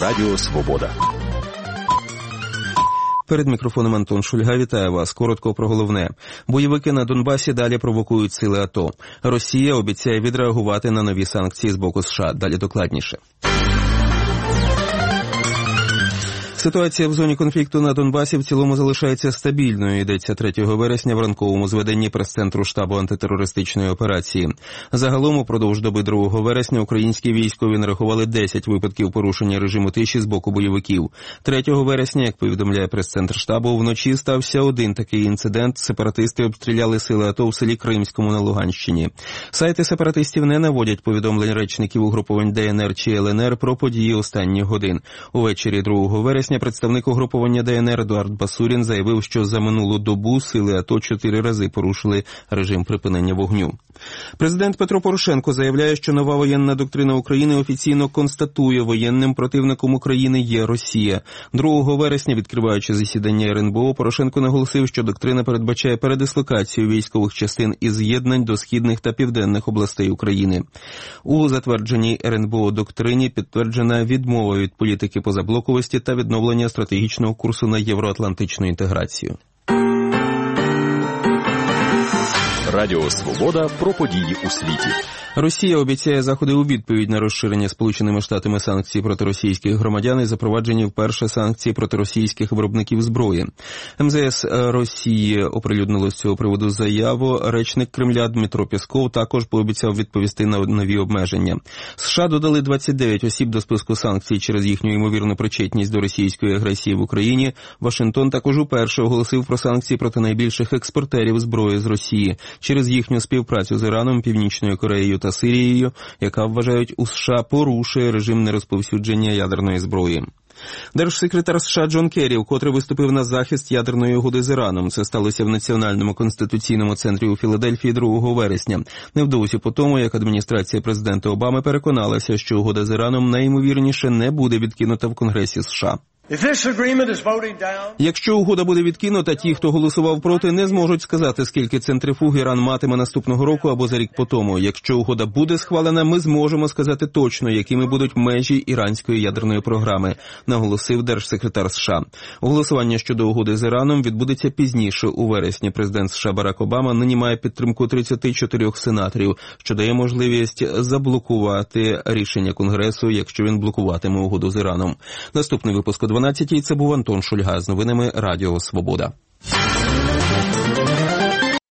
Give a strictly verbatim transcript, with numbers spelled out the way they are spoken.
Радіо Свобода. Перед мікрофоном Антон Шульга. Вітаю вас. Коротко про головне. Бойовики на Донбасі далі провокують сили АТО. Росія обіцяє відреагувати на нові санкції з боку США. Далі докладніше. Ситуація в зоні конфлікту на Донбасі в цілому залишається стабільною, йдеться третього вересня в ранковому зведенні прес-центру штабу антитерористичної операції. Загалом упродовж доби другого вересня українські військові нарахували десять випадків порушення режиму тиші з боку бойовиків. третього вересня, як повідомляє прес-центр штабу, вночі стався один такий інцидент. Сепаратисти обстріляли сили АТО в селі Кримському на Луганщині. Сайти сепаратистів не наводять повідомлень речників угруповань ДНР чи ЛНР про події останніх годин. Увечері другого вересня представник угруповання ДНР Едуард Басурін заявив, що за минулу добу сили АТО чотири рази порушили режим припинення вогню. Президент Петро Порошенко заявляє, що нова воєнна доктрина України офіційно констатує, воєнним противником України є Росія. другого вересня, відкриваючи засідання ер ен бе о, Порошенко наголосив, що доктрина передбачає передислокацію військових частин і з'єднань до східних та південних областей України. У затвердженій ер ен бе о доктрині підтверджена відмова від політики позаблоковості та відновлення стратегічного курсу на євроатлантичну інтеграцію. Радіо Свобода про події у світі. Росія обіцяє заходи у відповідь на розширення Сполученими Штатами санкцій проти російських громадян і запровадження вперше санкцій проти російських виробників зброї. ем зе ес Росії оприлюднило з цього приводу заяву. Речник Кремля Дмитро Пєсков також пообіцяв відповісти на нові обмеження. США додали двадцять дев'ять осіб до списку санкцій через їхню ймовірну причетність до російської агресії в Україні. Вашингтон також уперше оголосив про санкції проти найбільших експортерів зброї з Росії через їхню співпрацю з Іраном, Північною Кореєю та Сирією, яка, вважають у США, порушує режим нерозповсюдження ядерної зброї. Держсекретар США Джон Керрі вкотре виступив на захист ядерної угоди з Іраном. Це сталося в Національному конституційному центрі у Філадельфії другого вересня. Невдовзі по тому, як адміністрація президента Обами переконалася, що угода з Іраном найімовірніше не буде відкинута в Конгресі США. Якщо угода буде відкинута, ті, хто голосував проти, не зможуть сказати, скільки центрифуг Іран матиме наступного року або за рік по тому. Якщо угода буде схвалена, ми зможемо сказати точно, якими будуть межі іранської ядерної програми, наголосив держсекретар США. Голосування щодо угоди з Іраном відбудеться пізніше у вересні. Президент США Барак Обама нині має підтримку тридцяти чотирьох сенаторів, що дає можливість заблокувати рішення Конгресу, якщо він блокуватиме угоду з Іраном. Наступний випуск о дванадцятій. Це був Антон Шульга з новинами Радіо Свобода.